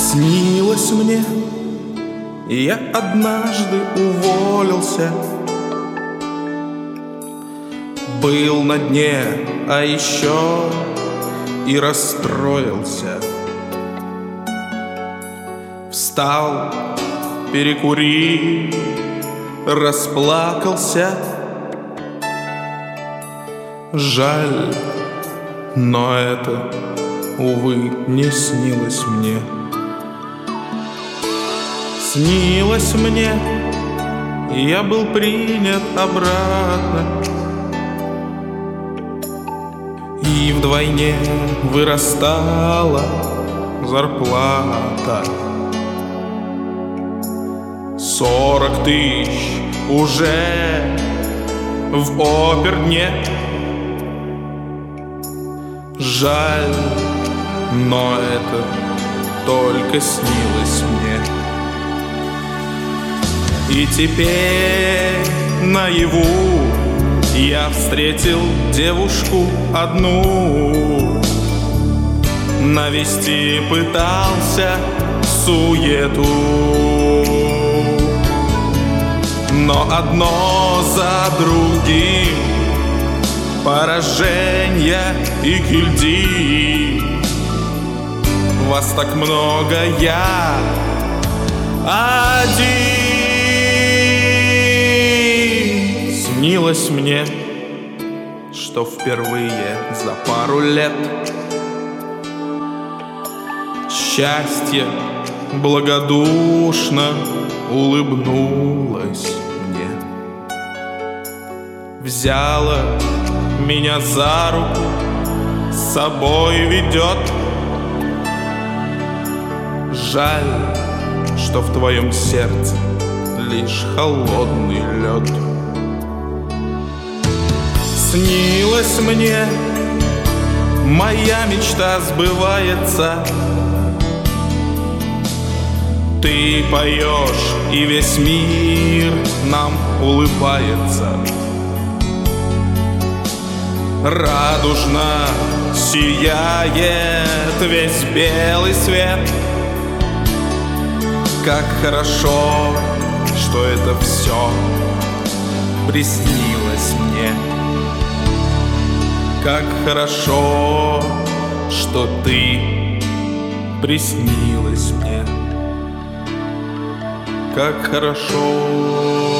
Снилось мне, и я однажды уволился. Был на дне, а еще и расстроился. Встал, перекурил, расплакался. Жаль, но это, увы, не снилось мне. Снилось мне, и я был принят обратно, и вдвойне вырастала зарплата. 40 тысяч уже в опердне. Жаль, но это только снилось мне. И теперь наяву я встретил девушку одну. Навести пытался суету, но одно за другим поражения и гильдии. Вас так много, я один. Снилось мне, что впервые за пару лет счастье благодушно улыбнулось мне. Взяла меня за руку, с собой ведет. Жаль, что в твоем сердце лишь холодный лед. Снилось мне, моя мечта сбывается. Ты поешь, и весь мир нам улыбается. Радужно сияет весь белый свет. Как хорошо, что это все приснилось мне. Как хорошо, что ты приснилась мне. Как хорошо.